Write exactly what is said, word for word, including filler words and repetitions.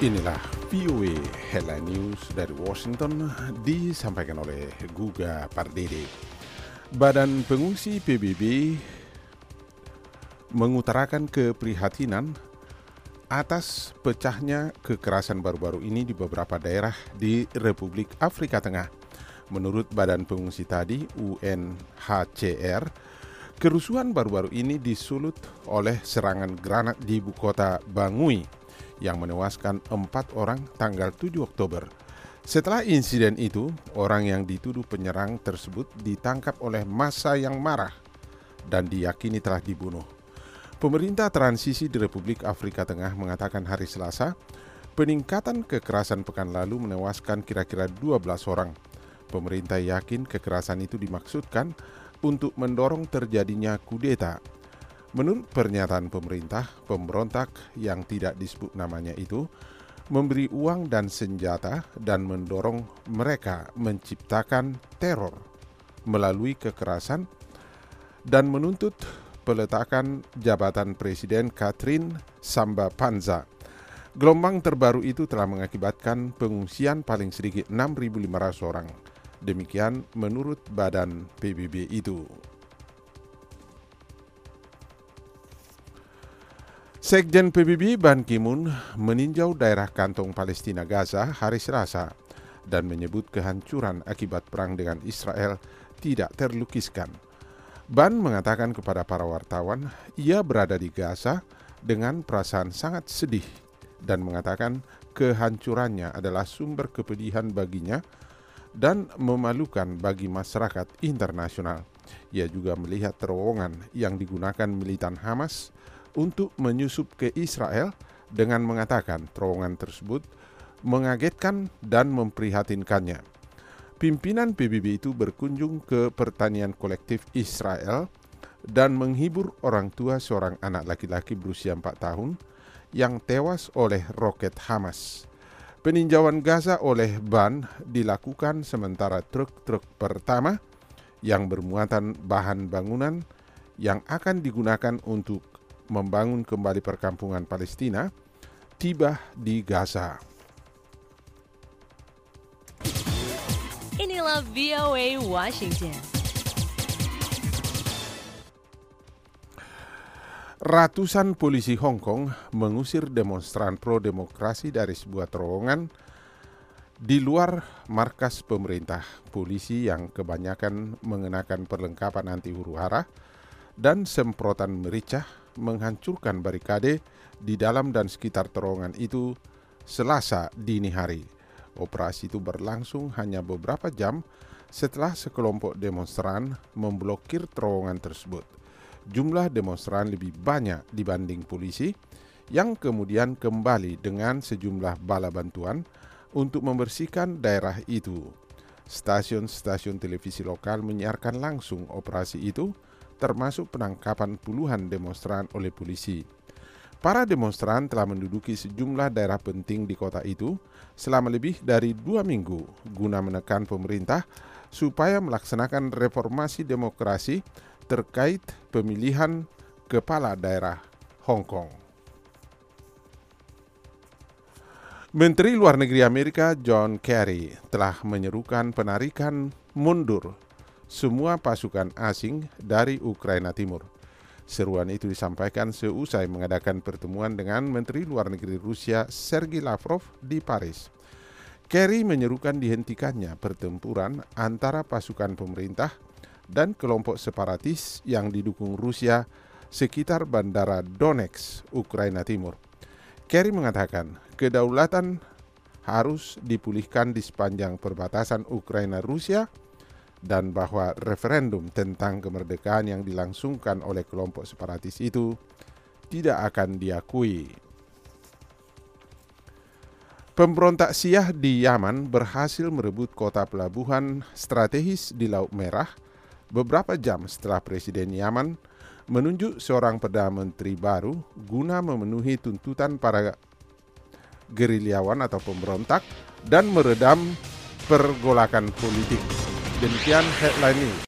Inilah V O A Headline News dari Washington disampaikan oleh Guga Pardede. Badan Pengungsi P B B mengutarakan keprihatinan atas pecahnya kekerasan baru-baru ini di beberapa daerah di Republik Afrika Tengah. Menurut Badan Pengungsi tadi, U N H C R, kerusuhan baru-baru ini disulut oleh serangan granat di ibu kota Bangui yang menewaskan empat orang tanggal tujuh Oktober. Setelah insiden itu, orang yang dituduh penyerang tersebut ditangkap oleh massa yang marah dan diyakini telah dibunuh. Pemerintah transisi di Republik Afrika Tengah mengatakan hari Selasa, peningkatan kekerasan pekan lalu menewaskan kira-kira dua belas orang. Pemerintah yakin kekerasan itu dimaksudkan untuk mendorong terjadinya kudeta. Menurut pernyataan pemerintah, pemberontak yang tidak disebut namanya itu memberi uang dan senjata dan mendorong mereka menciptakan teror melalui kekerasan dan menuntut peletakan jabatan Presiden Catherine Samba-Panza. Gelombang terbaru itu telah mengakibatkan pengungsian paling sedikit enam ribu lima ratus orang. Demikian menurut Badan P B B itu. Sekjen P B B Ban Ki-moon meninjau daerah kantong Palestina Gaza hari Selasa dan menyebut kehancuran akibat perang dengan Israel tidak terlukiskan. Ban mengatakan kepada para wartawan, ia berada di Gaza dengan perasaan sangat sedih dan mengatakan kehancurannya adalah sumber kepedihan baginya dan memalukan bagi masyarakat internasional. Ia juga melihat terowongan yang digunakan militan Hamas untuk menyusup ke Israel dengan mengatakan terowongan tersebut mengagetkan dan memprihatinkannya. Pimpinan P B B itu berkunjung ke pertanian kolektif Israel dan menghibur orang tua seorang anak laki-laki berusia empat tahun yang tewas oleh roket Hamas. Peninjauan Gaza oleh Ban dilakukan sementara truk-truk pertama yang bermuatan bahan bangunan yang akan digunakan untuk membangun kembali perkampungan Palestina tiba di Gaza. Inilah V O A Washington. Ratusan polisi Hong Kong mengusir demonstran pro-demokrasi dari sebuah terowongan di luar markas pemerintah. Polisi yang kebanyakan mengenakan perlengkapan anti huru-hara dan semprotan merica menghancurkan barikade di dalam dan sekitar terowongan itu Selasa dini hari. Operasi itu berlangsung hanya beberapa jam setelah sekelompok demonstran memblokir terowongan tersebut. Jumlah demonstran lebih banyak dibanding polisi yang kemudian kembali dengan sejumlah bala bantuan untuk membersihkan daerah itu. Stasiun-stasiun televisi lokal menyiarkan langsung operasi itu, termasuk penangkapan puluhan demonstran oleh polisi. Para demonstran telah menduduki sejumlah daerah penting di kota itu selama lebih dari dua minggu guna menekan pemerintah supaya melaksanakan reformasi demokrasi terkait pemilihan kepala daerah Hong Kong. Menteri Luar Negeri Amerika John Kerry telah menyerukan penarikan mundur semua pasukan asing dari Ukraina Timur. Seruan itu disampaikan seusai mengadakan pertemuan dengan Menteri Luar Negeri Rusia Sergei Lavrov di Paris. Kerry menyerukan dihentikannya pertempuran antara pasukan pemerintah dan kelompok separatis yang didukung Rusia sekitar bandara Donetsk, Ukraina Timur. Kerry mengatakan kedaulatan harus dipulihkan di sepanjang perbatasan Ukraina-Rusia dan bahwa referendum tentang kemerdekaan yang dilangsungkan oleh kelompok separatis itu tidak akan diakui. Pemberontak Syiah di Yaman berhasil merebut kota pelabuhan strategis di Laut Merah beberapa jam setelah Presiden Yaman menunjuk seorang Perdana Menteri baru guna memenuhi tuntutan para gerilyawan atau pemberontak dan meredam pergolakan politik. Demikian headline ini.